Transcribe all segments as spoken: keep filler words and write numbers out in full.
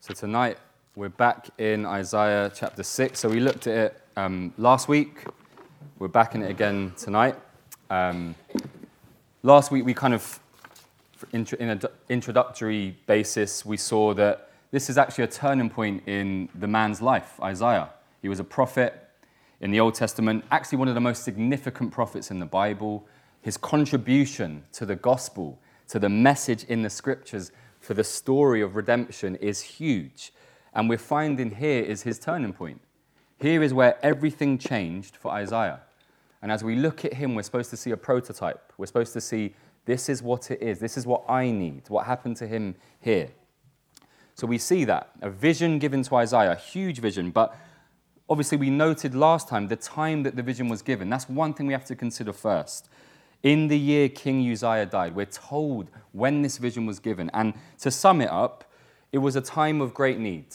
So tonight we're back in Isaiah chapter six. So we looked at it um, last week. We're back in it again tonight. Um, last week we kind of, in an introductory basis, we saw that this is actually a turning point in the man's life, Isaiah. He was a prophet in the Old Testament, actually one of the most significant prophets in the Bible. His contribution to the gospel, to the message in the scriptures, for the story of redemption is huge. And we're finding here is his turning point. Here is where everything changed for Isaiah. And as we look at him, we're supposed to see a prototype. We're supposed to see this is what it is. This is what I need. What happened to him here. So we see that. A vision given to Isaiah, a huge vision. But obviously we noted last time the time that the vision was given. That's one thing we have to consider first. In the year King Uzziah died, we're told when this vision was given. And to sum it up, it was a time of great need.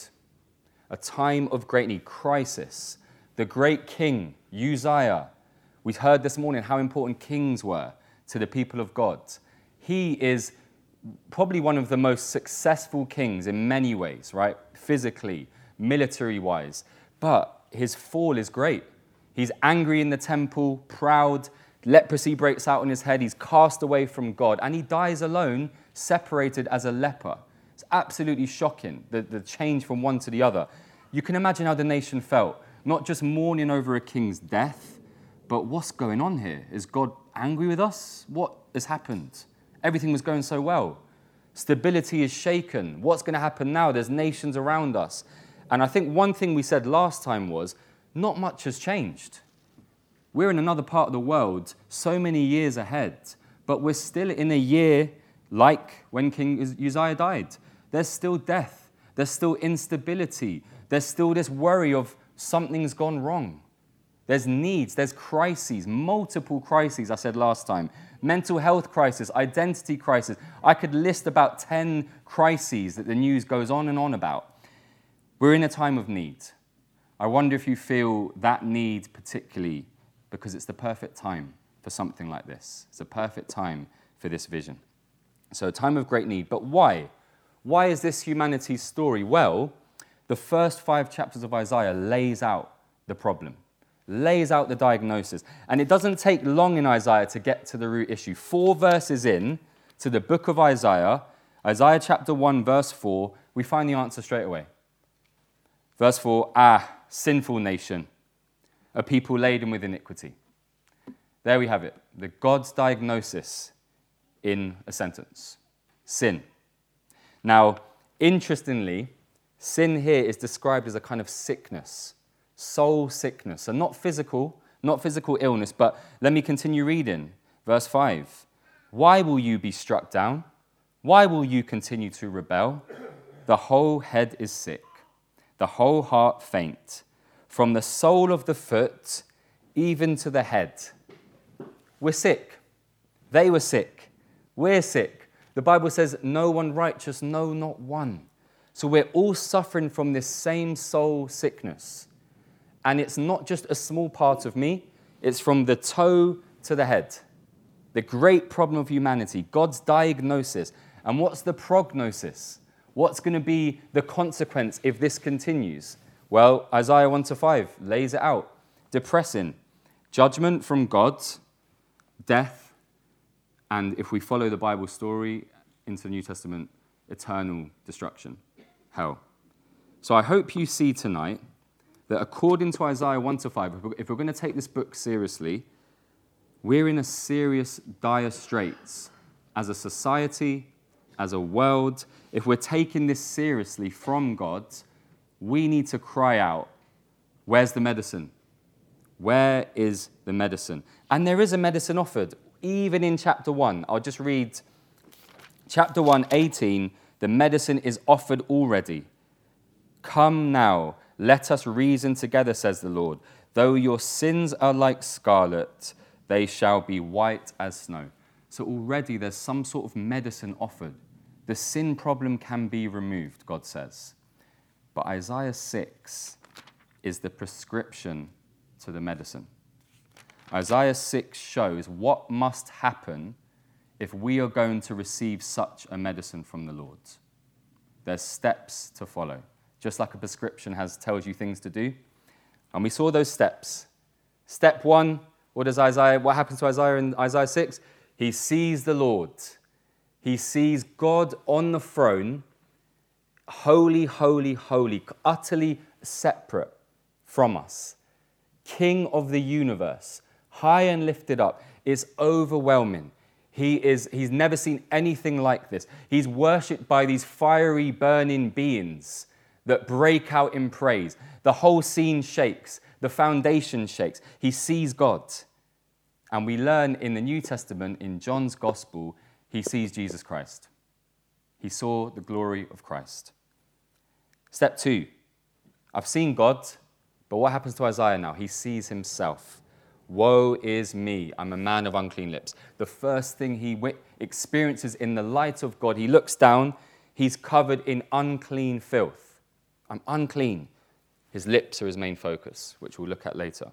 A time of great need, crisis. The great king, Uzziah. We heard this morning how important kings were to the people of God. He is probably one of the most successful kings in many ways, right? Physically, military-wise. But his fall is great. He's angry in the temple, proud. Leprosy breaks out on his head. He's cast away from God. And he dies alone, separated as a leper. It's absolutely shocking, the, the change from one to the other. You can imagine how the nation felt. Not just mourning over a king's death, but what's going on here? Is God angry with us? What has happened? Everything was going so well. Stability is shaken. What's going to happen now? There's nations around us. And I think one thing we said last time was, not much has changed. We're in another part of the world, so many years ahead, but we're still in a year like when King Uzziah died. There's still death. There's still instability. There's still this worry of something's gone wrong. There's needs. There's crises, multiple crises, I said last time. Mental health crisis, identity crisis. I could list about ten crises that the news goes on and on about. We're in a time of need. I wonder if you feel that need particularly, because it's the perfect time for something like this. It's a perfect time for this vision. So a time of great need. But why? Why is this humanity's story? Well, the first five chapters of Isaiah lays out the problem, lays out the diagnosis. And it doesn't take long in Isaiah to get to the root issue. Four verses in to the book of Isaiah, Isaiah chapter one, verse four, we find the answer straight away. Verse four, ah, sinful nation, a people laden with iniquity. There we have it, the God's diagnosis in a sentence. Sin. Now, interestingly, sin here is described as a kind of sickness, soul sickness, and not physical, not physical illness, but let me continue reading. Verse five, why will you be struck down? Why will you continue to rebel? The whole head is sick, the whole heart faint. From the sole of the foot, even to the head. We're sick. They were sick. We're sick. The Bible says, no one righteous, no, not one. So we're all suffering from this same soul sickness. And it's not just a small part of me. It's from the toe to the head. The great problem of humanity, God's diagnosis. And what's the prognosis? What's going to be the consequence if this continues? Well, Isaiah one to five lays it out. Depressing. Judgment from God, death, and if we follow the Bible story into the New Testament, eternal destruction, hell. So I hope you see tonight that according to Isaiah one to five, if we're going to take this book seriously, we're in a serious, dire straits as a society, as a world. If we're taking this seriously from God, we need to cry out, where's the medicine? Where is the medicine? And there is a medicine offered, even in chapter one. I'll just read chapter one, eighteen. The medicine is offered already. Come now, let us reason together, says the Lord. Though your sins are like scarlet, they shall be white as snow. So already there's some sort of medicine offered. The sin problem can be removed, God says. But Isaiah six is the prescription to the medicine. Isaiah six shows what must happen if we are going to receive such a medicine from the Lord. There's steps to follow, just like a prescription has tells you things to do. And we saw those steps. Step one, what does Isaiah, what happens to Isaiah in Isaiah six? He sees the Lord. He sees God on the throne, holy, holy, holy, utterly separate from us. King of the universe, high and lifted up, is overwhelming. He is, he's never seen anything like this. He's worshipped by these fiery, burning beings that break out in praise. The whole scene shakes. The foundation shakes. He sees God. And we learn in the New Testament, in John's Gospel, he sees Jesus Christ. He saw the glory of Christ. Step two, I've seen God, but what happens to Isaiah now? He sees himself. Woe is me, I'm a man of unclean lips. The first thing he experiences in the light of God, he looks down, he's covered in unclean filth. I'm unclean. His lips are his main focus, which we'll look at later.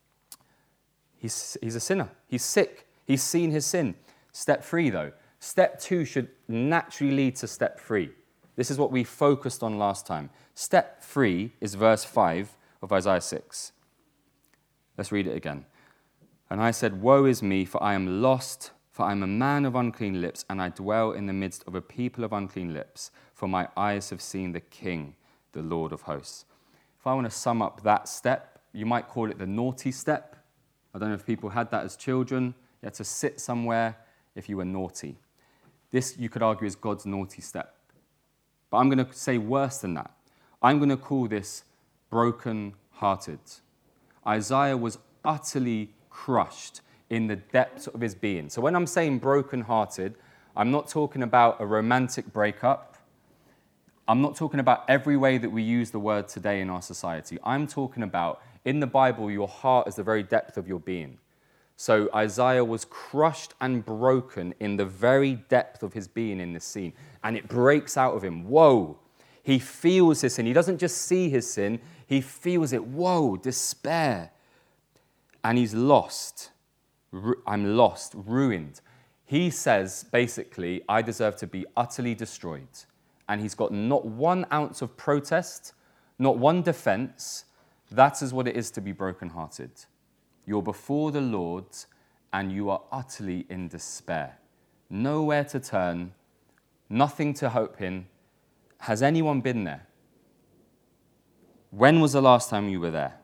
He's, he's a sinner. He's sick. He's seen his sin. Step three, though. Step two should naturally lead to step three. This is what we focused on last time. Step three is verse five of Isaiah six. Let's read it again. And I said, woe is me, for I am lost, for I am a man of unclean lips, and I dwell in the midst of a people of unclean lips, for my eyes have seen the King, the Lord of hosts. If I want to sum up that step, you might call it the naughty step. I don't know if people had that as children. You had to sit somewhere if you were naughty. This, you could argue, is God's naughty step. But I'm going to say worse than that. I'm going to call this broken-hearted. Isaiah was utterly crushed in the depths of his being. So when I'm saying broken-hearted, I'm not talking about a romantic breakup. I'm not talking about every way that we use the word today in our society. I'm talking about, in the Bible, your heart is the very depth of your being. So Isaiah was crushed and broken in the very depth of his being in this scene. And it breaks out of him. Whoa! He feels his sin. He doesn't just see his sin. He feels it. Whoa! Despair. And he's lost. I'm lost, ruined. He says, basically, I deserve to be utterly destroyed. And he's got not one ounce of protest, not one defense. That is what it is to be brokenhearted. You're before the Lord and you are utterly in despair. Nowhere to turn, nothing to hope in. Has anyone been there? When was the last time you were there?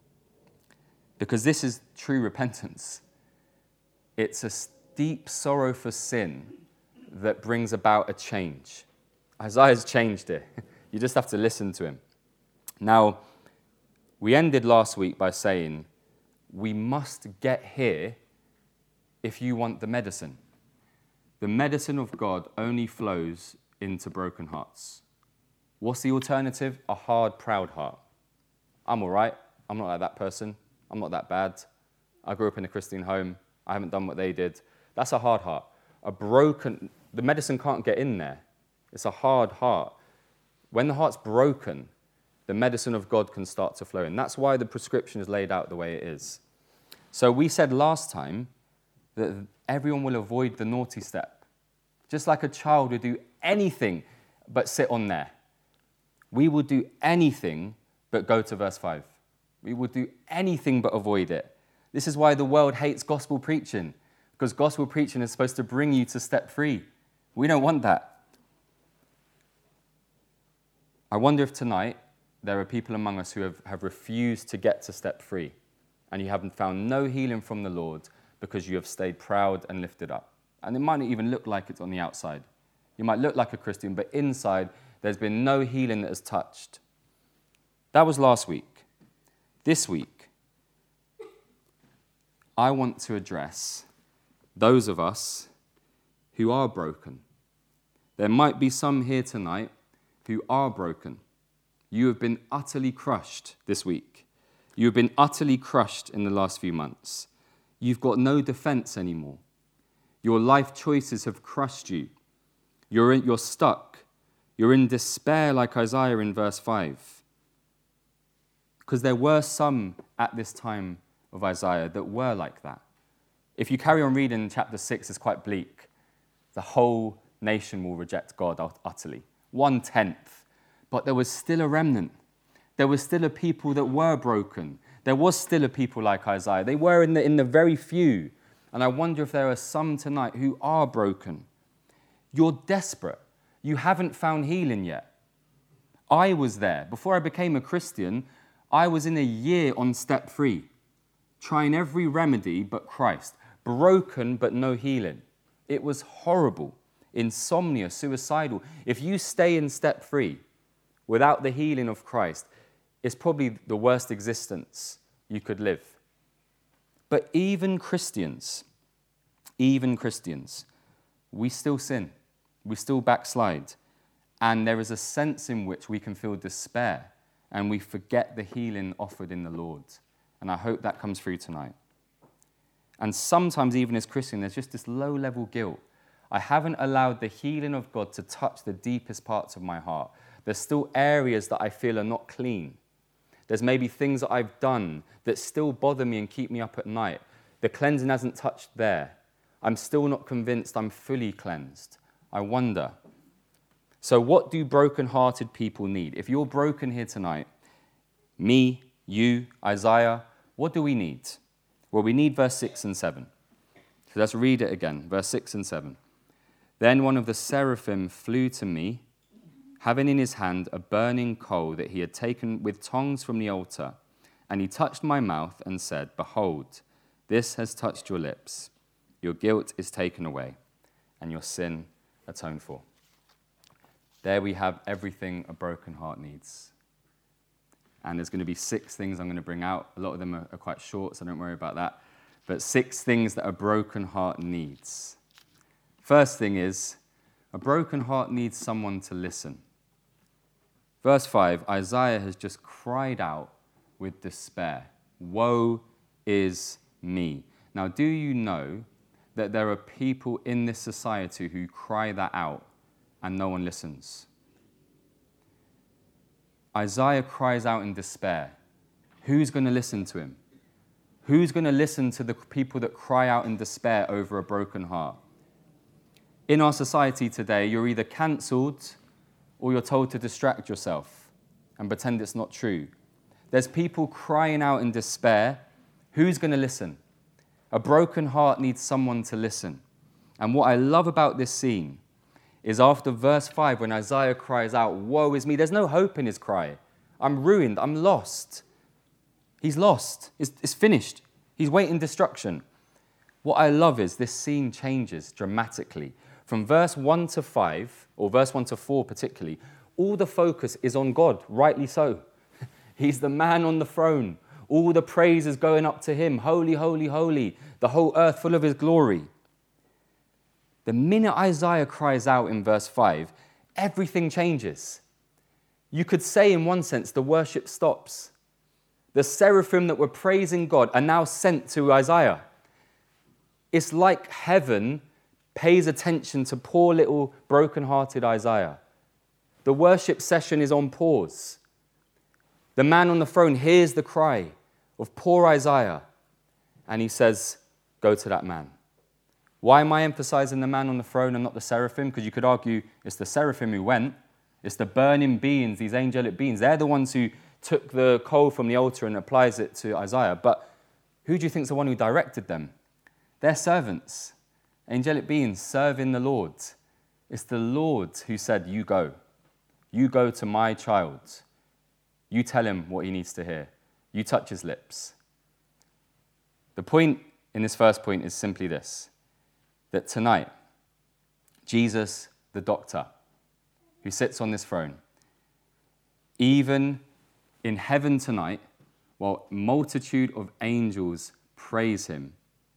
Because this is true repentance. It's a deep sorrow for sin that brings about a change. Isaiah's changed it. You just have to listen to him. Now, we ended last week by saying, we must get here if you want the medicine. The medicine of God only flows into broken hearts. What's the alternative? A hard, proud heart. I'm all right. I'm not like that person. I'm not that bad. I grew up in a Christian home. I haven't done what they did. That's a hard heart. A broken, the medicine can't get in there. It's a hard heart. When the heart's broken, the medicine of God can start to flow in. That's why the prescription is laid out the way it is. So we said last time that everyone will avoid the naughty step. Just like a child would do anything but sit on there. We will do anything but go to verse five. We will do anything but avoid it. This is why the world hates gospel preaching, because gospel preaching is supposed to bring you to step three. We don't want that. I wonder if tonight there are people among us who have, have refused to get to step three, and you haven't found no healing from the Lord because you have stayed proud and lifted up. And it might not even look like it on the outside. You might look like a Christian, but inside there's been no healing that has touched. That was last week. This week, I want to address those of us who are broken. There might be some here tonight who are broken. You have been utterly crushed this week. You have been utterly crushed in the last few months. You've got no defense anymore. Your life choices have crushed you. You're, in, you're stuck. You're in despair like Isaiah in verse five. Because there were some at this time of Isaiah that were like that. If you carry on reading chapter six, it's quite bleak. The whole nation will reject God utterly. one-tenth. But there was still a remnant. There was still a people that were broken. There was still a people like Isaiah. They were in the, in the very few. And I wonder if there are some tonight who are broken. You're desperate. You haven't found healing yet. I was there. Before I became a Christian, I was in a year on step three, trying every remedy but Christ. Broken but no healing. It was horrible. Insomnia, suicidal. If you stay in step three without the healing of Christ, it's probably the worst existence you could live. But even Christians, even Christians, we still sin. We still backslide. And there is a sense in which we can feel despair and we forget the healing offered in the Lord. And I hope that comes through tonight. And sometimes, even as Christians, there's just this low-level guilt. I haven't allowed the healing of God to touch the deepest parts of my heart. There's still areas that I feel are not clean. There's maybe things that I've done that still bother me and keep me up at night. The cleansing hasn't touched there. I'm still not convinced I'm fully cleansed. I wonder. So what do broken-hearted people need? If you're broken here tonight, me, you, Isaiah, what do we need? Well, we need verse six and seven. So let's read it again, verse six and seven. Then one of the seraphim flew to me, having in his hand a burning coal that he had taken with tongs from the altar, and he touched my mouth and said, "Behold, this has touched your lips. Your guilt is taken away, and your sin atoned for." There we have everything a broken heart needs. And there's going to be six things I'm going to bring out. A lot of them are, are quite short, so don't worry about that. But six things that a broken heart needs. First thing is, a broken heart needs someone to listen. Verse five, Isaiah has just cried out with despair. Woe is me. Now, do you know that there are people in this society who cry that out and no one listens? Isaiah cries out in despair. Who's going to listen to him? Who's going to listen to the people that cry out in despair over a broken heart? In our society today, you're either cancelled or you're told to distract yourself and pretend it's not true. There's people crying out in despair. Who's going to listen? A broken heart needs someone to listen. And what I love about this scene is after verse five, when Isaiah cries out, "Woe is me," there's no hope in his cry. I'm ruined. I'm lost. He's lost. It's, it's finished. He's waiting destruction. What I love is this scene changes dramatically. From verse one to five, or verse one to four particularly, all the focus is on God, rightly so. He's the man on the throne. All the praise is going up to him. Holy, holy, holy. The whole earth full of his glory. The minute Isaiah cries out in verse five, everything changes. You could say in one sense the worship stops. The seraphim that were praising God are now sent to Isaiah. It's like heaven pays attention to poor little broken-hearted Isaiah. The worship session is on pause. The man on the throne hears the cry of poor Isaiah, and he says, "Go to that man." Why am I emphasizing the man on the throne and not the seraphim? Because you could argue it's the seraphim who went. It's the burning beings, these angelic beings. They're the ones who took the coal from the altar and applies it to Isaiah. But who do you think is the one who directed them? They're servants, angelic beings serving the Lord. It's the Lord who said, "You go. You go to my child. You tell him what he needs to hear. You touch his lips." The point in this first point is simply this, that tonight, Jesus, the doctor, who sits on this throne, even in heaven tonight, while a multitude of angels praise him,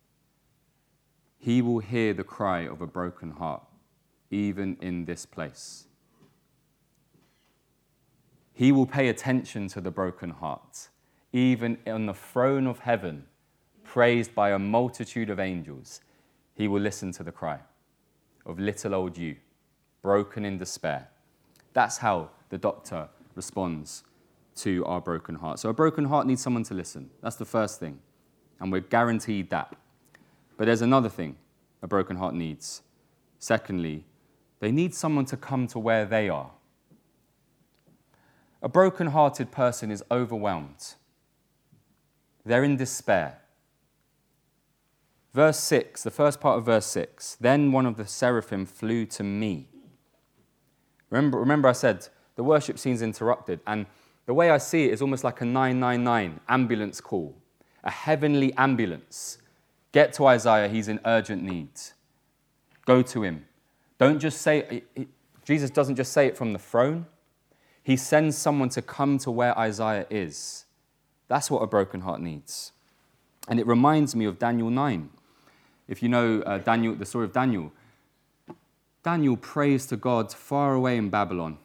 he will hear the cry of a broken heart, even in this place. He will pay attention to the broken heart, even on the throne of heaven, praised by a multitude of angels. He will listen to the cry of little old you, broken in despair. That's how the doctor responds to our broken heart. So a broken heart needs someone to listen. That's the first thing. And we're guaranteed that. But there's another thing a broken heart needs. Secondly, they need someone to come to where they are. A broken-hearted person is overwhelmed. They're in despair. Verse six, the first part of verse six, then one of the seraphim flew to me. Remember, remember I said the worship scene's interrupted, and the way I see it is almost like a nine nine nine ambulance call, a heavenly ambulance. Get to Isaiah, he's in urgent need. Go to him. Don't just say, Jesus doesn't just say it from the throne. He sends someone to come to where Isaiah is. That's what a broken heart needs. And it reminds me of Daniel nine. If you know uh, Daniel, the story of Daniel, Daniel prays to God far away in Babylon.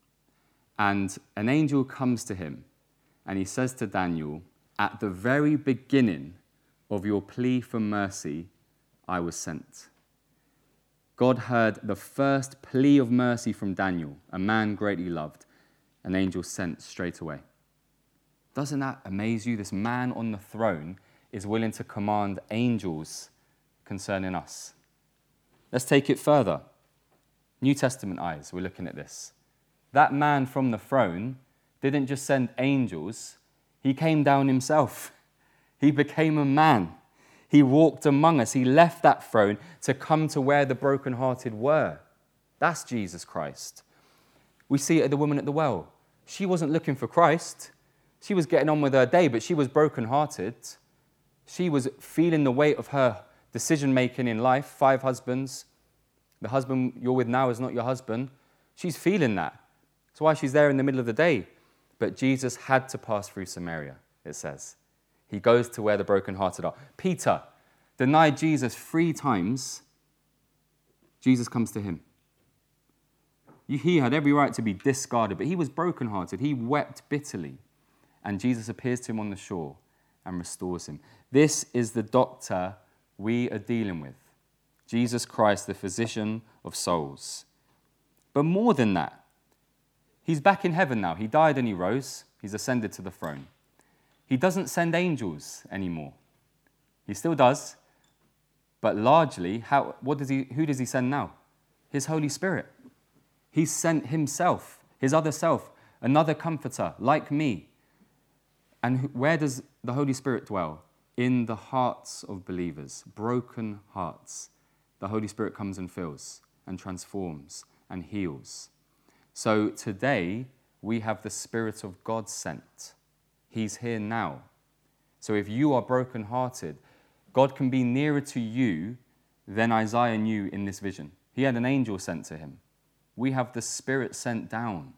And an angel comes to him and he says to Daniel, at the very beginning of your plea for mercy, I was sent. God heard the first plea of mercy from Daniel, a man greatly loved. An angel sent straight away. Doesn't that amaze you? This man on the throne is willing to command angels concerning us. Let's take it further. New Testament eyes, we're looking at this. That man from the throne didn't just send angels, he came down himself. He became a man. He walked among us. He left that throne to come to where the brokenhearted were. That's Jesus Christ. We see it at the woman at the well. She wasn't looking for Christ. She was getting on with her day, but she was brokenhearted. She was feeling the weight of her decision-making in life. Five husbands. The husband you're with now is not your husband. She's feeling that. That's why she's there in the middle of the day. But Jesus had to pass through Samaria, it says. He goes to where the brokenhearted are. Peter denied Jesus three times. Jesus comes to him. He had every right to be discarded, but he was brokenhearted. He wept bitterly. And Jesus appears to him on the shore and restores him. This is the doctor we are dealing with. Jesus Christ, the physician of souls. But more than that, he's back in heaven now. He died and he rose. He's ascended to the throne. He doesn't send angels anymore. He still does. But largely, how, what does he, who does he send now? His Holy Spirit. He sent himself, his other self, another comforter like me. And where does the Holy Spirit dwell? In the hearts of believers, broken hearts. The Holy Spirit comes and fills and transforms and heals. So today, we have the Spirit of God sent. He's here now. So if you are brokenhearted, God can be nearer to you than Isaiah knew in this vision. He had an angel sent to him. We have the Spirit sent down.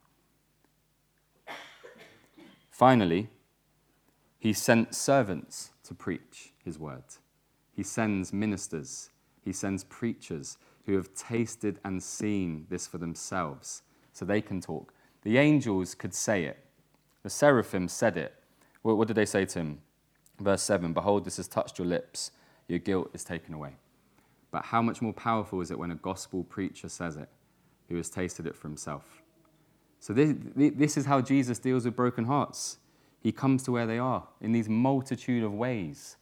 Finally, he sent servants to preach his word. He sends ministers. He sends preachers who have tasted and seen this for themselves so they can talk. The angels could say it. The seraphim said it. What, what did they say to him? Verse seven, behold, this has touched your lips. Your guilt is taken away. But how much more powerful is it when a gospel preacher says it, who has tasted it for himself? So this, this is how Jesus deals with broken hearts. He comes to where they are in these multitude of ways.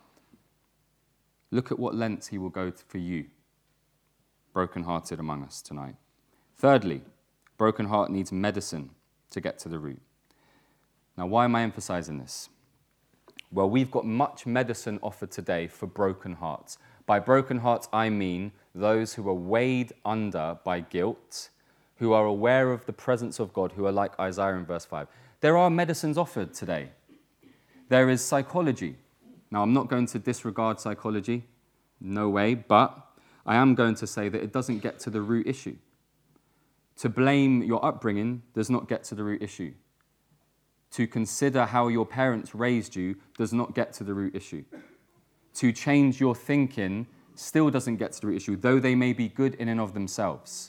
Look at what lengths he will go for you, brokenhearted among us tonight. Thirdly, broken heart needs medicine to get to the root. Now, why am I emphasizing this? Well, we've got much medicine offered today for broken hearts. By broken hearts, I mean those who are weighed under by guilt, who are aware of the presence of God, who are like Isaiah in verse five. There are medicines offered today. There is psychology. Now, I'm not going to disregard psychology, no way, but I am going to say that it doesn't get to the root issue. To blame your upbringing does not get to the root issue. To consider how your parents raised you does not get to the root issue. To change your thinking still doesn't get to the root issue, though they may be good in and of themselves.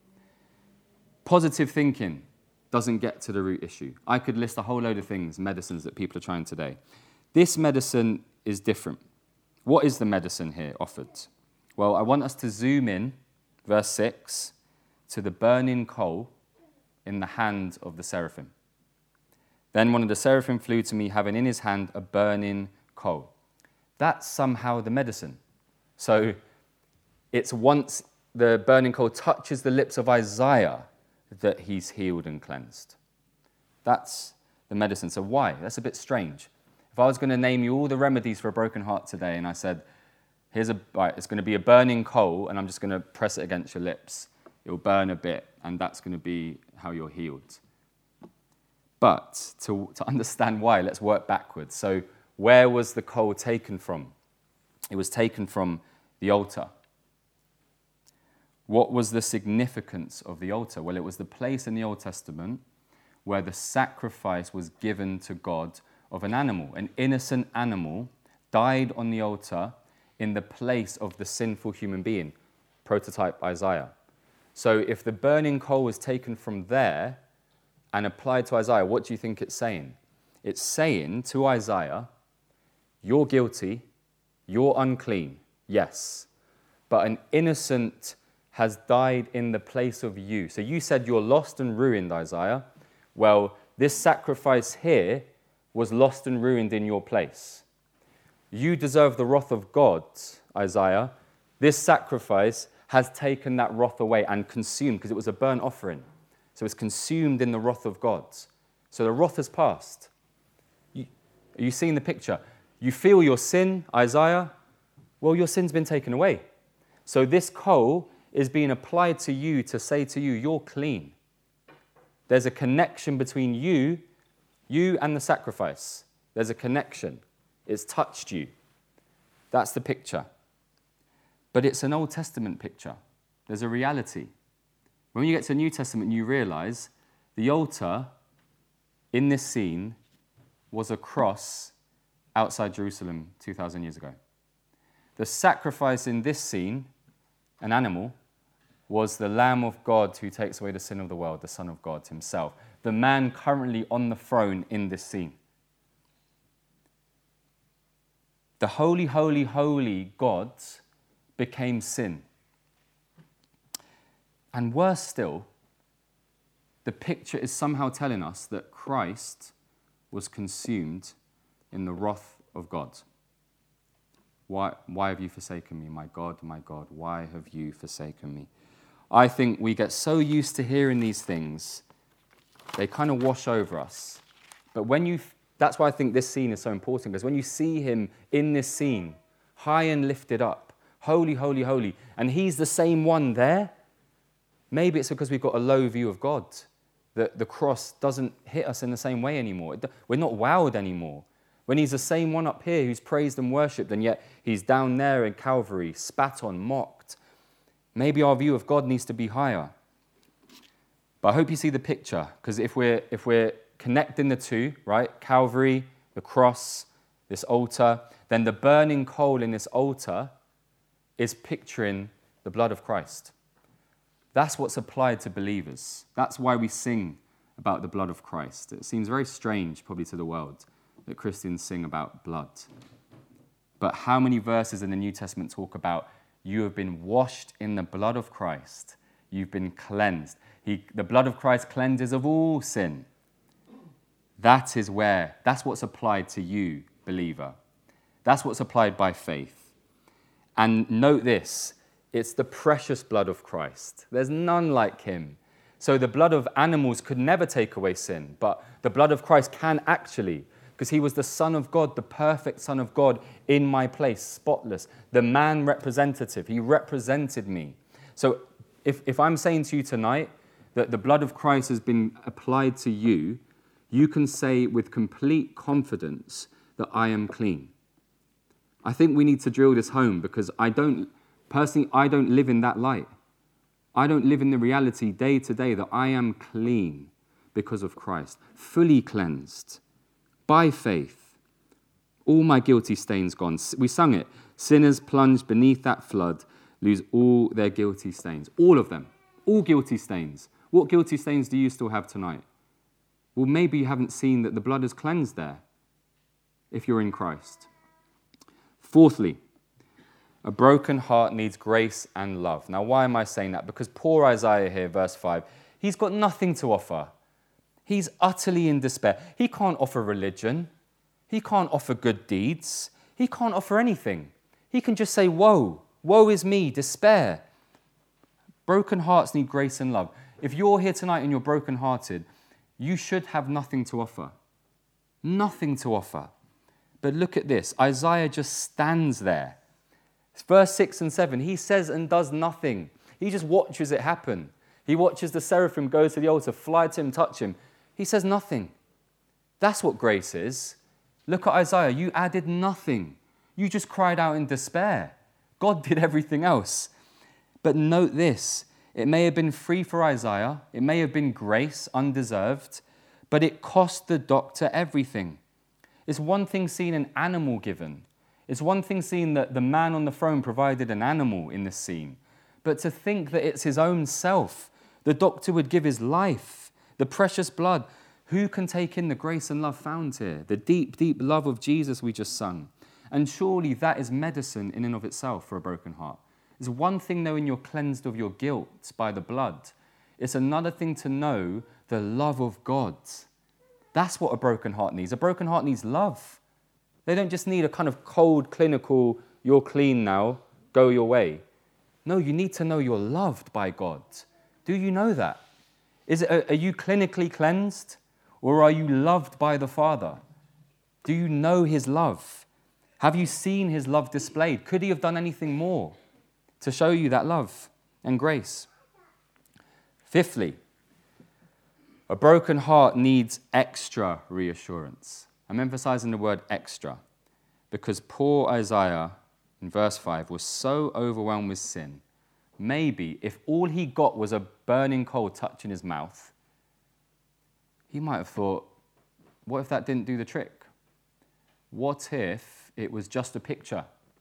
Positive thinking doesn't get to the root issue. I could list a whole load of things, medicines that people are trying today. This medicine is different. What is the medicine here offered? Well, I want us to zoom in, verse six, to the burning coal in the hand of the seraphim. Then one of the seraphim flew to me, having in his hand a burning coal. That's somehow the medicine. So it's once the burning coal touches the lips of Isaiah that he's healed and cleansed. That's the medicine. So why? That's a bit strange. If I was going to name you all the remedies for a broken heart today, and I said, here's a, right, it's going to be a burning coal, and I'm just going to press it against your lips. It'll burn a bit, and that's going to be how you're healed. But to, to understand why, let's work backwards. So where was the coal taken from? It was taken from the altar. What was the significance of the altar? Well, it was the place in the Old Testament where the sacrifice was given to God of an animal. An innocent animal died on the altar in the place of the sinful human being, prototype Isaiah. So if the burning coal was taken from there and applied to Isaiah, what do you think it's saying? It's saying to Isaiah, you're guilty, you're unclean, yes, but an innocent has died in the place of you. So you said you're lost and ruined, Isaiah. Well, this sacrifice here was lost and ruined in your place. You deserve the wrath of God, Isaiah. This sacrifice has taken that wrath away and consumed, because it was a burnt offering. So it's consumed in the wrath of God. So the wrath has passed. You, are you seeing the picture? You feel your sin, Isaiah? Well, your sin's been taken away. So this coal is being applied to you to say to you, you're clean. There's a connection between you, you and the sacrifice. There's a connection. It's touched you. That's the picture. But it's an Old Testament picture. There's a reality. When you get to the New Testament, you realize the altar in this scene was a cross outside Jerusalem two thousand years ago. The sacrifice in this scene, an animal, was the Lamb of God who takes away the sin of the world, the Son of God himself, the man currently on the throne in this scene. The holy, holy, holy God became sin. And worse still, the picture is somehow telling us that Christ was consumed in the wrath of God. Why, why have you forsaken me, my God, my God? Why have you forsaken me? I think we get so used to hearing these things, they kind of wash over us. But when you, that's why I think this scene is so important, because when you see him in this scene, high and lifted up, holy, holy, holy, and he's the same one there, maybe it's because we've got a low view of God, that the cross doesn't hit us in the same way anymore. We're not wowed anymore. When he's the same one up here who's praised and worshipped, and yet he's down there in Calvary, spat on, mocked. Maybe our view of God needs to be higher. But I hope you see the picture, because if we're, if we're connecting the two, right, Calvary, the cross, this altar, then the burning coal in this altar is picturing the blood of Christ. That's what's applied to believers. That's why we sing about the blood of Christ. It seems very strange, probably to the world, that Christians sing about blood. But how many verses in the New Testament talk about you have been washed in the blood of Christ? You've been cleansed. He, the blood of Christ cleanses of all sin. That is where, that's what's applied to you, believer. That's what's applied by faith. And note this, it's the precious blood of Christ. There's none like him. So the blood of animals could never take away sin, but the blood of Christ can actually, because he was the Son of God, the perfect Son of God in my place, spotless, the man representative. He represented me. So if, if I'm saying to you tonight that the blood of Christ has been applied to you, you can say with complete confidence that I am clean. I think we need to drill this home, because I don't, personally, I don't live in that light. I don't live in the reality day to day that I am clean because of Christ, fully cleansed by faith. All my guilty stains gone. We sung it. Sinners plunged beneath that flood lose all their guilty stains. All of them. All guilty stains. What guilty stains do you still have tonight? Well, maybe you haven't seen that the blood has cleansed there if you're in Christ. Fourthly, a broken heart needs grace and love. Now, why am I saying that? Because poor Isaiah here, verse five, he's got nothing to offer. He's utterly in despair. He can't offer religion. He can't offer good deeds. He can't offer anything. He can just say, woe, woe is me, despair. Broken hearts need grace and love. If you're here tonight and you're brokenhearted, You should have nothing to offer. Nothing to offer. But look at this. Isaiah just stands there. Verse six and seven, he says and does nothing. He just watches it happen. He watches the seraphim go to the altar, fly to him, touch him. He says nothing. That's what grace is. Look at Isaiah. You added nothing. You just cried out in despair. God did everything else. But note this. It may have been free for Isaiah. It may have been grace, undeserved. But it cost the doctor everything. It's one thing seeing an animal given. It's one thing seeing that the man on the throne provided an animal in this scene. But to think that it's his own self, the doctor would give his life, the precious blood. Who can take in the grace and love found here? The deep, deep love of Jesus we just sung. And surely that is medicine in and of itself for a broken heart. It's one thing knowing you're cleansed of your guilt by the blood. It's another thing to know the love of God. That's what a broken heart needs. A broken heart needs love. They don't just need a kind of cold, clinical, you're clean now, go your way. No, you need to know you're loved by God. Do you know that? Is it, are you clinically cleansed? Or are you loved by the Father? Do you know his love? Have you seen his love displayed? Could he have done anything more to show you that love and grace? Fifthly, a broken heart needs extra reassurance. I'm emphasizing the word extra because poor Isaiah in verse five was so overwhelmed with sin. Maybe if all he got was a burning coal touching his mouth, he might have thought, what if that didn't do the trick? What if it was just a picture?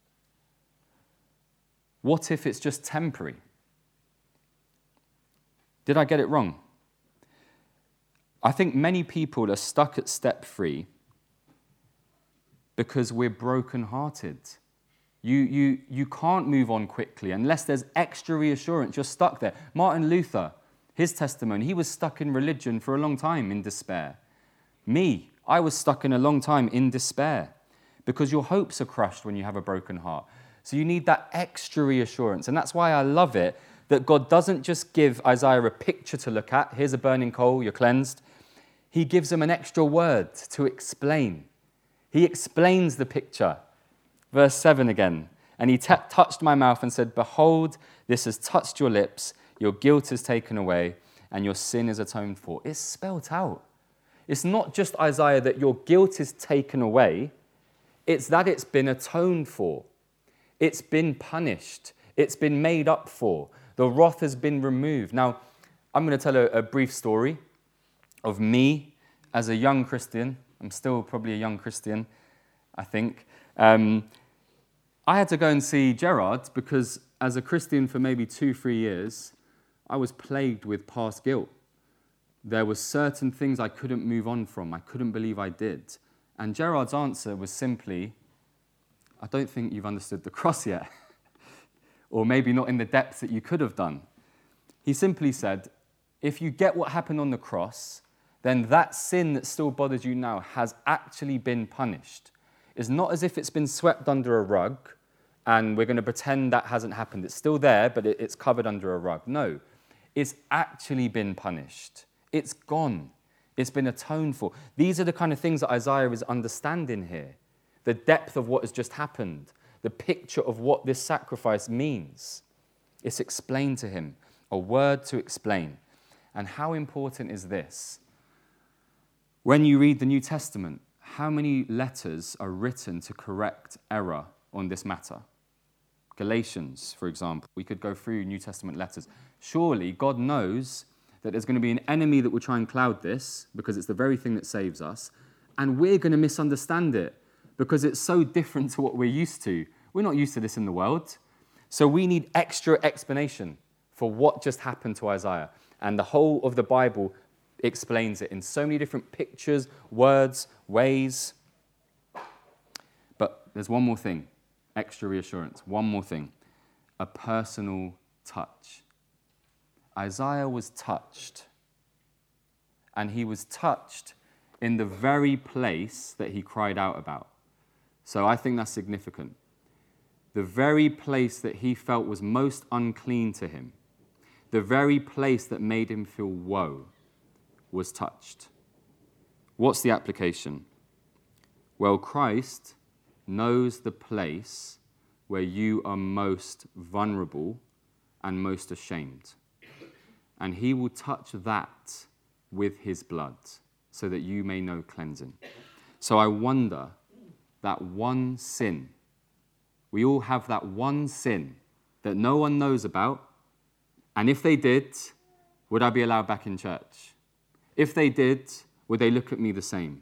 What if it's just temporary? Did I get it wrong? I think many people are stuck at step three because we're brokenhearted. You, you, you can't move on quickly unless there's extra reassurance. You're stuck there. Martin Luther, his testimony, he was stuck in religion for a long time in despair. Me, I was stuck in a long time in despair because your hopes are crushed when you have a broken heart. So you need that extra reassurance. And that's why I love it that God doesn't just give Isaiah a picture to look at. Here's a burning coal, you're cleansed. He gives him an extra word to explain. He explains the picture. Verse seven again. And he t- touched my mouth and said, behold, this has touched your lips. Your guilt is taken away and your sin is atoned for. It's spelt out. It's not just, Isaiah, that your guilt is taken away. It's that it's been atoned for. It's been punished. It's been made up for. The wrath has been removed. Now, I'm going to tell a, a brief story of me as a young Christian. I'm still probably a young Christian, I think. Um, I had to go and see Gerard because as a Christian for maybe two, three years, I was plagued with past guilt. There were certain things I couldn't move on from. I couldn't believe I did. And Gerard's answer was simply, I don't think you've understood the cross yet. Or maybe not in the depth that you could have done. He simply said, if you get what happened on the cross, then that sin that still bothers you now has actually been punished. It's not as if it's been swept under a rug and we're going to pretend that hasn't happened. It's still there, but it's covered under a rug. No, it's actually been punished. It's gone. It's been atoned for. These are the kind of things that Isaiah is understanding here. The depth of what has just happened. The picture of what this sacrifice means. It's explained to him. A word to explain. And how important is this? When you read the New Testament, how many letters are written to correct error on this matter? Galatians, for example. We could go through New Testament letters. Surely God knows that there's going to be an enemy that will try and cloud this because it's the very thing that saves us. And we're going to misunderstand it because it's so different to what we're used to. We're not used to this in the world. So we need extra explanation for what just happened to Isaiah. And the whole of the Bible explains it in so many different pictures, words, ways. But there's one more thing, extra reassurance, one more thing, a personal touch. Isaiah was touched, and he was touched in the very place that he cried out about. So I think that's significant. The very place that he felt was most unclean to him, the very place that made him feel woe, was touched. What's the application? Well, Christ knows the place where you are most vulnerable and most ashamed. And he will touch that with his blood so that you may know cleansing. So I wonder, that one sin, we all have that one sin that no one knows about, and if they did, would I be allowed back in church? If they did, would they look at me the same?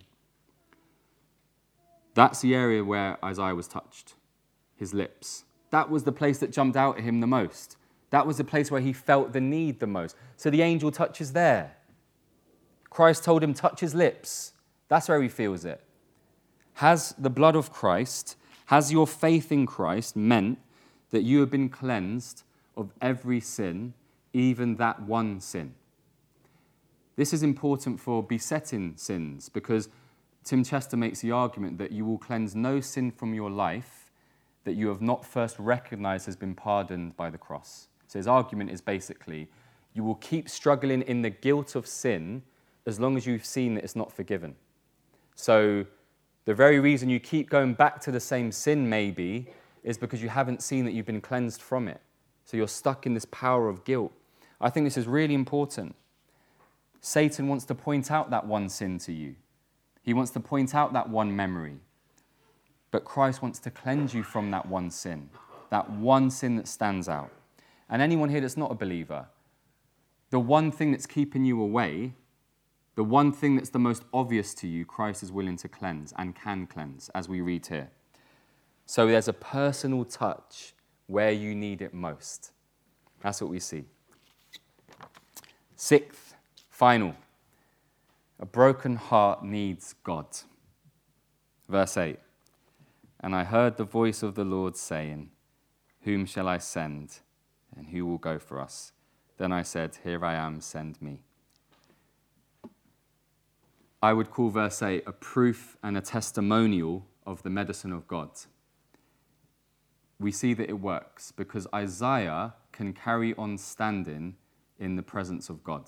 That's the area where Isaiah was touched, his lips. That was the place that jumped out at him the most. That was the place where he felt the need the most. So the angel touches there. Christ told him, touch his lips. That's where he feels it. Has the blood of Christ, has your faith in Christ meant that you have been cleansed of every sin, even that one sin? This is important for besetting sins, because Tim Chester makes the argument that you will cleanse no sin from your life that you have not first recognized has been pardoned by the cross. So his argument is basically, you will keep struggling in the guilt of sin as long as you've seen that it's not forgiven. So the very reason you keep going back to the same sin maybe is because you haven't seen that you've been cleansed from it. So you're stuck in this power of guilt. I think this is really important. Satan wants to point out that one sin to you. He wants to point out that one memory. But Christ wants to cleanse you from that one sin, that one sin that stands out. And anyone here that's not a believer, the one thing that's keeping you away, the one thing that's the most obvious to you, Christ is willing to cleanse and can cleanse, as we read here. So there's a personal touch where you need it most. That's what we see. Sixth, final. A broken heart needs God. Verse eight. And I heard the voice of the Lord saying, whom shall I send, and who will go for us? Then I said, here I am, send me. I would call verse eight a proof and a testimonial of the medicine of God. We see that it works because Isaiah can carry on standing in the presence of God.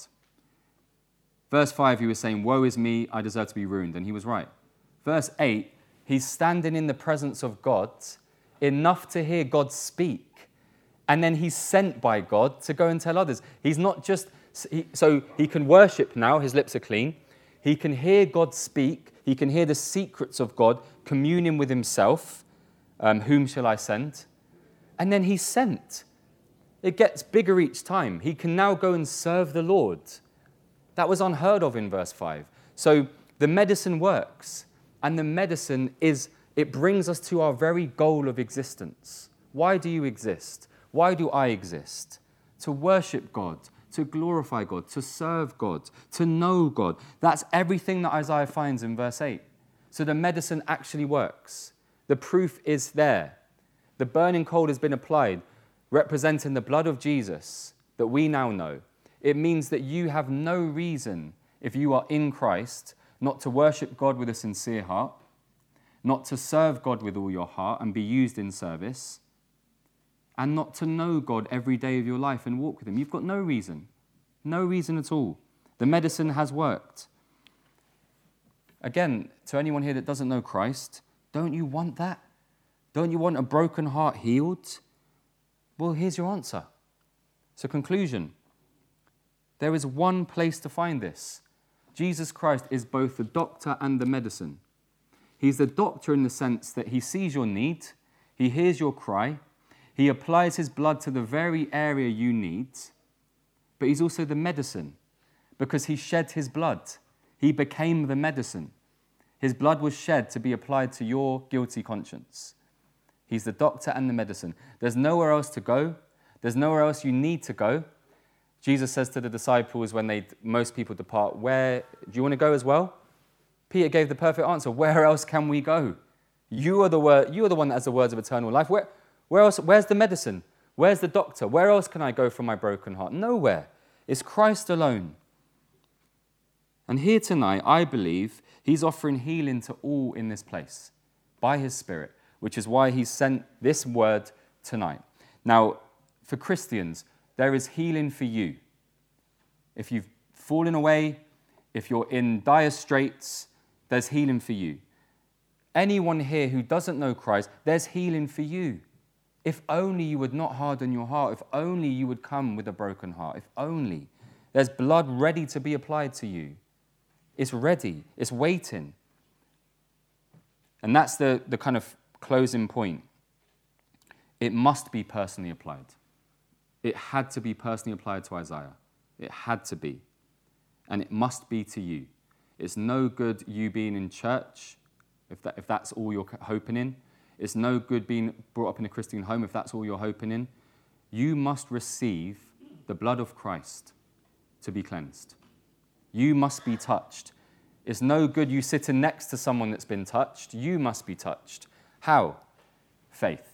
Verse five, he was saying, woe is me, I deserve to be ruined, and he was right. Verse eight, he's standing in the presence of God enough to hear God speak, and then he's sent by God to go and tell others. He's not just, he, so he can worship now, his lips are clean. He can hear God speak. He can hear the secrets of God, communing with himself. Um, whom shall I send? And then he's sent. It gets bigger each time. He can now go and serve the Lord. That was unheard of in verse five. So the medicine works. And the medicine is, it brings us to our very goal of existence. Why do you exist? Why do I exist? To worship God, to glorify God, to serve God, to know God. That's everything that Isaiah finds in verse eight. So the medicine actually works. The proof is there. The burning coal has been applied, representing the blood of Jesus that we now know. It means that you have no reason, if you are in Christ, not to worship God with a sincere heart, not to serve God with all your heart and be used in service, and not to know God every day of your life and walk with him. You've got no reason. No reason at all. The medicine has worked. Again, to anyone here that doesn't know Christ, don't you want that? Don't you want a broken heart healed? Well, here's your answer. So, conclusion. There is one place to find this. Jesus Christ is both the doctor and the medicine. He's the doctor in the sense that he sees your need, he hears your cry, he applies his blood to the very area you need, but he's also the medicine because he shed his blood. He became the medicine. His blood was shed to be applied to your guilty conscience. He's the doctor and the medicine. There's nowhere else to go. There's nowhere else you need to go. Jesus says to the disciples when they most people depart, "Where do you want to go as well?" Peter gave the perfect answer. Where else can we go? You are the word. You are the one that has the words of eternal life. Where, where else? Where's the medicine? Where's the doctor? Where else can I go from my broken heart? Nowhere. It's Christ alone. And here tonight, I believe he's offering healing to all in this place by his Spirit, which is why he's sent this word tonight. Now, for Christians, there is healing for you. If you've fallen away, If you're in dire straits, there's healing for you. Anyone here who doesn't know Christ, there's healing for you. If only you would not harden your heart. If only you would come with a broken heart. If only. There's blood ready to be applied to you. It's ready. It's waiting. And that's the, the kind of closing point. It must be personally applied. It had to be personally applied to Isaiah. It had to be. And it must be to you. It's no good you being in church, if that, if that's all you're hoping in. It's no good being brought up in a Christian home if that's all you're hoping in. You must receive the blood of Christ to be cleansed. You must be touched. It's no good you sitting next to someone that's been touched. You must be touched. How? Faith.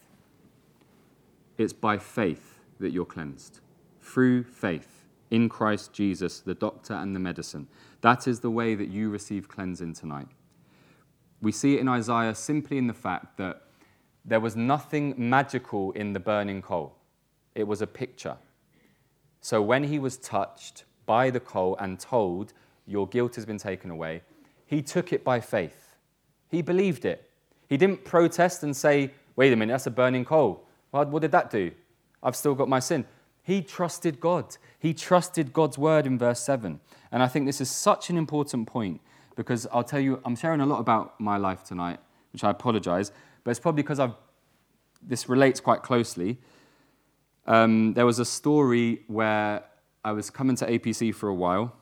It's by faith that you're cleansed. Through faith in Christ Jesus, the doctor and the medicine. That is the way that you receive cleansing tonight. We see it in Isaiah simply in the fact that there was nothing magical in the burning coal. It was a picture. So when he was touched by the coal and told, your guilt has been taken away, he took it by faith. He believed it. He didn't protest and say, wait a minute, that's a burning coal. Well, what did that do? I've still got my sin. He trusted God. He trusted God's word in verse seven. And I think this is such an important point because I'll tell you, I'm sharing a lot about my life tonight, which I apologize, but it's probably because I've this relates quite closely. Um, there was a story where I was coming to A P C for a while,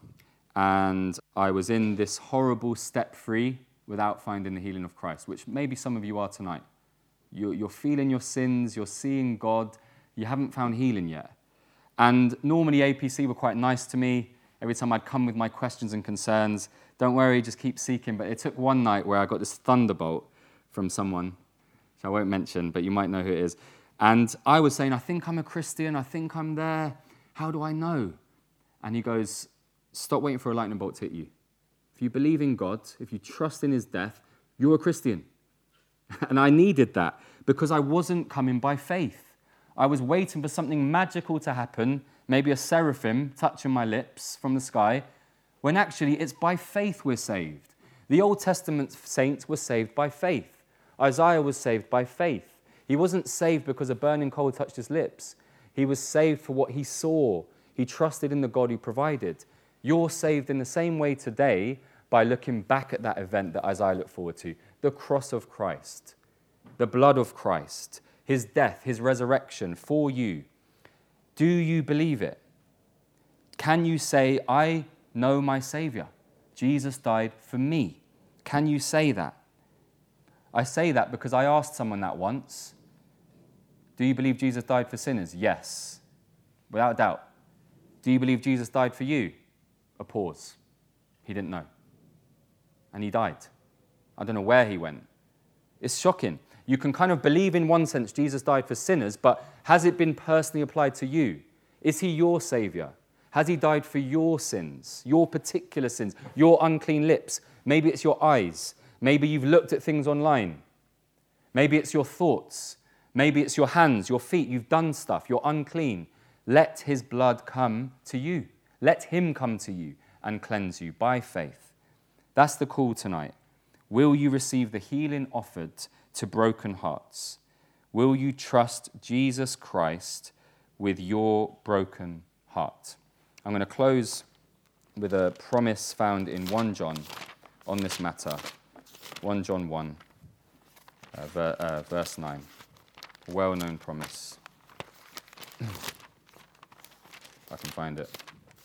and I was in this horrible step three without finding the healing of Christ, which maybe some of you are tonight. You're, you're feeling your sins, you're seeing God, you haven't found healing yet. And normally A P C were quite nice to me. Every time I'd come with my questions and concerns, don't worry, just keep seeking. But it took one night where I got this thunderbolt from someone, which I won't mention, but you might know who it is. And I was saying, I think I'm a Christian, I think I'm there. How do I know? And he goes, stop waiting for a lightning bolt to hit you. If you believe in God, if you trust in his death, you're a Christian. And I needed that because I wasn't coming by faith. I was waiting for something magical to happen, maybe a seraphim touching my lips from the sky, when actually it's by faith we're saved. The Old Testament saints were saved by faith. Isaiah was saved by faith. He wasn't saved because a burning coal touched his lips. He was saved for what he saw. He trusted in the God who provided. You're saved in the same way today by looking back at that event that Isaiah looked forward to, the cross of Christ, the blood of Christ, his death, his resurrection for you. Do you believe it? Can you say, I know my Savior? Jesus died for me. Can you say that? I say that because I asked someone that once. Do you believe Jesus died for sinners? Yes, without a doubt. Do you believe Jesus died for you? A pause. He didn't know. And he died. I don't know where he went. It's shocking. You can kind of believe in one sense Jesus died for sinners, but has it been personally applied to you? Is he your Savior? Has he died for your sins, your particular sins, your unclean lips? Maybe it's your eyes. Maybe you've looked at things online. Maybe it's your thoughts. Maybe it's your hands, your feet. You've done stuff. You're unclean. Let his blood come to you. Let him come to you and cleanse you by faith. That's the call tonight. Will you receive the healing offered to broken hearts? Will you trust Jesus Christ with your broken heart? I'm going to close with a promise found in First John on this matter. First John one, uh, ver, uh, verse nine. A well-known promise. If I can find it.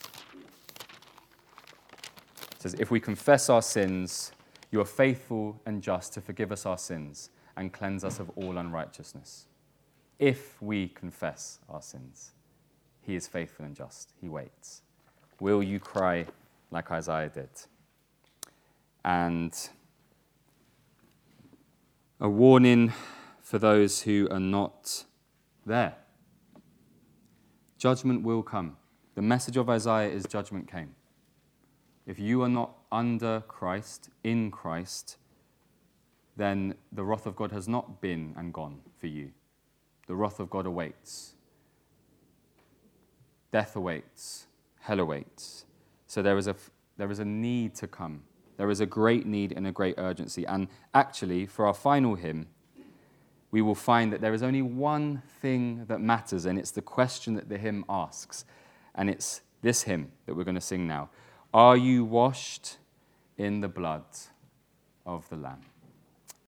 It says, if we confess our sins, you are faithful and just to forgive us our sins and cleanse us of all unrighteousness. If we confess our sins, he is faithful and just. He waits. Will you cry like Isaiah did? And a warning for those who are not there. Judgment will come. The message of Isaiah is judgment came. If you are not under Christ, in Christ, then the wrath of God has not been and gone for you. The wrath of God awaits. Death awaits. Hell awaits. So there is a, there is a need to come. There is a great need and a great urgency. And actually, for our final hymn, we will find that there is only one thing that matters, and it's the question that the hymn asks. And it's this hymn that we're going to sing now. Are you washed in the blood of the Lamb?